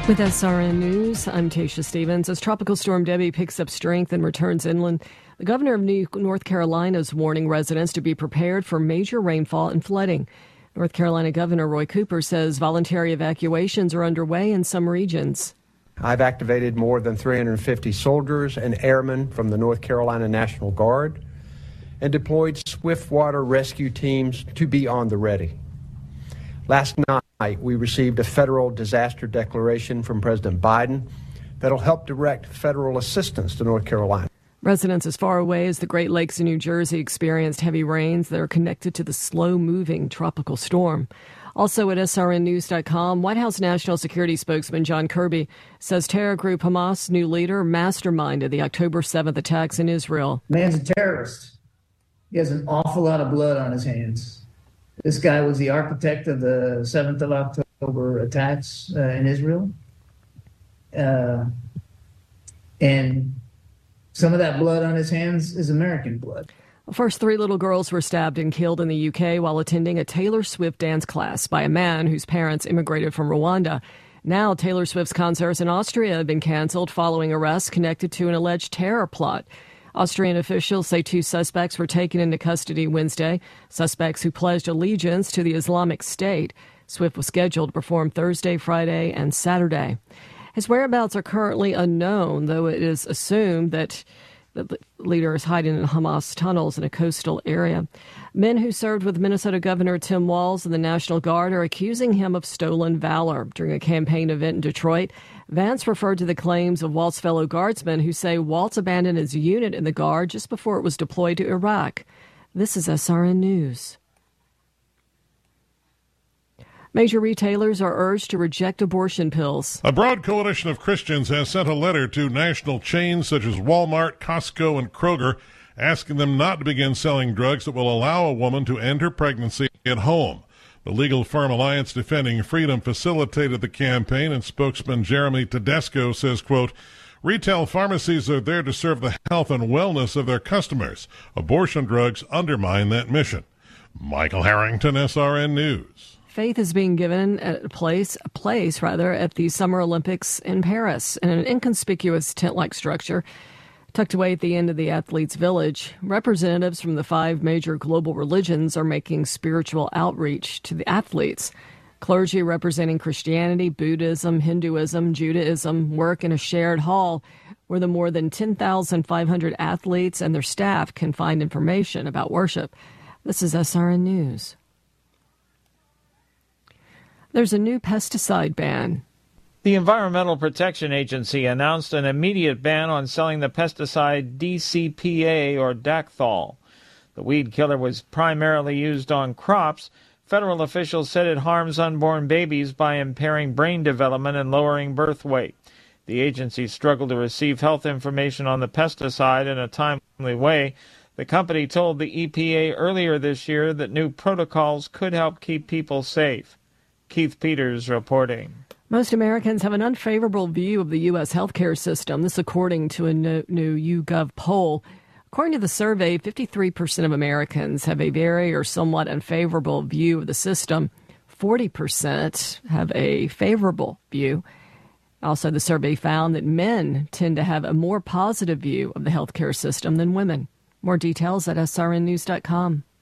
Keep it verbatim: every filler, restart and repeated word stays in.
With S R N News, I'm Tasha Stevens. As Tropical Storm Debbie picks up strength and returns inland, the governor of New North Carolina is warning residents to be prepared for major rainfall and flooding. North Carolina Governor Roy Cooper says voluntary evacuations are underway in some regions. I've activated more than three hundred fifty soldiers and airmen from the North Carolina National Guard and deployed swift water rescue teams to be on the ready. Last night, we received a federal disaster declaration from President Biden that'll help direct federal assistance to North Carolina. Residents as far away as the Great Lakes in New Jersey experienced heavy rains that are connected to the slow-moving tropical storm. Also at S R N news dot com, White House National Security spokesman John Kirby says terror group Hamas' new leader masterminded the October seventh attacks in Israel. Man's a terrorist. He has an awful lot of blood on his hands. This guy was the architect of the seventh of October attacks uh, in Israel. Uh, and some of that blood on his hands is American blood. The first three little girls were stabbed and killed in the U K while attending a Taylor Swift dance class by a man whose parents immigrated from Rwanda. Now, Taylor Swift's concerts in Austria have been canceled following arrests connected to an alleged terror plot. Austrian officials say two suspects were taken into custody Wednesday, suspects who pledged allegiance to the Islamic State. Swift was scheduled to perform Thursday, Friday, and Saturday. His whereabouts are currently unknown, though it is assumed that the leader is hiding in Hamas tunnels in a coastal area. Men who served with Minnesota Governor Tim Walz and the National Guard are accusing him of stolen valor. During a campaign event in Detroit, Vance referred to the claims of Walt's fellow guardsmen who say Waltz abandoned his unit in the Guard just before it was deployed to Iraq. This is S R N News. Major retailers are urged to reject abortion pills. A broad coalition of Christians has sent a letter to national chains such as Walmart, Costco, and Kroger, asking them not to begin selling drugs that will allow a woman to end her pregnancy at home. The legal firm Alliance Defending Freedom facilitated the campaign, and spokesman Jeremy Tedesco says, quote, retail pharmacies are there to serve the health and wellness of their customers. Abortion drugs undermine that mission. Michael Harrington, S R N News. Faith is being given a place, a place rather, at the Summer Olympics in Paris in an inconspicuous tent-like structure tucked away at the end of the athletes' village. Representatives from the five major global religions are making spiritual outreach to the athletes. Clergy representing Christianity, Buddhism, Hinduism, Judaism work in a shared hall where the more than ten thousand five hundred athletes and their staff can find information about worship. This is S R N News. There's a new pesticide ban. The Environmental Protection Agency announced an immediate ban on selling the pesticide D C P A or Dacthal. The weed killer was primarily used on crops. Federal officials said it harms unborn babies by impairing brain development and lowering birth weight. The agency struggled to receive health information on the pesticide in a timely way. The company told the E P A earlier this year that new protocols could help keep people safe. Keith Peters reporting. Most Americans have an unfavorable view of the U S healthcare system. This according to a new YouGov poll. According to the survey, fifty-three percent of Americans have a very or somewhat unfavorable view of the system. forty percent have a favorable view. Also, the survey found that men tend to have a more positive view of the healthcare system than women. More details at S R N news dot com.